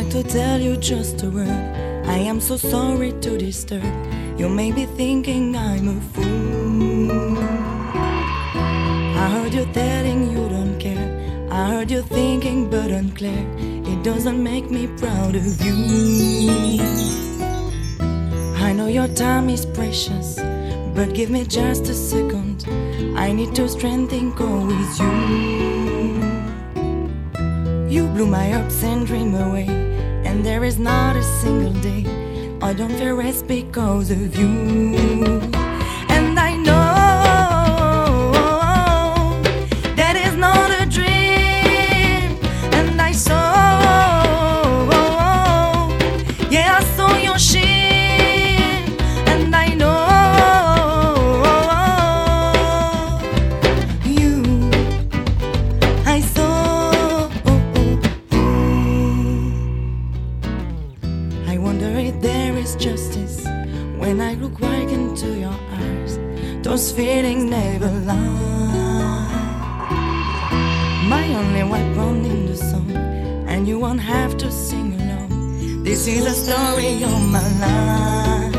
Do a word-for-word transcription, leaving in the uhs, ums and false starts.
like to tell you just a word. I am so sorry to disturb. You may be thinking I'm a fool. I heard you telling you don't care. I heard you thinking but unclear. It doesn't make me proud of you. I know your time is precious, but give me just a second. I need to strengthen go with you. You blew my hopes and dream away, and there is not a single day I don't feel rest because of you. And I know that is not a dream. And I saw, yeah, I saw your sheen. And I know you, I saw. I wonder if there is justice when I look right into your eyes. Those feelings never lie. My only weapon in the song, and you won't have to sing along. This is the story of my life.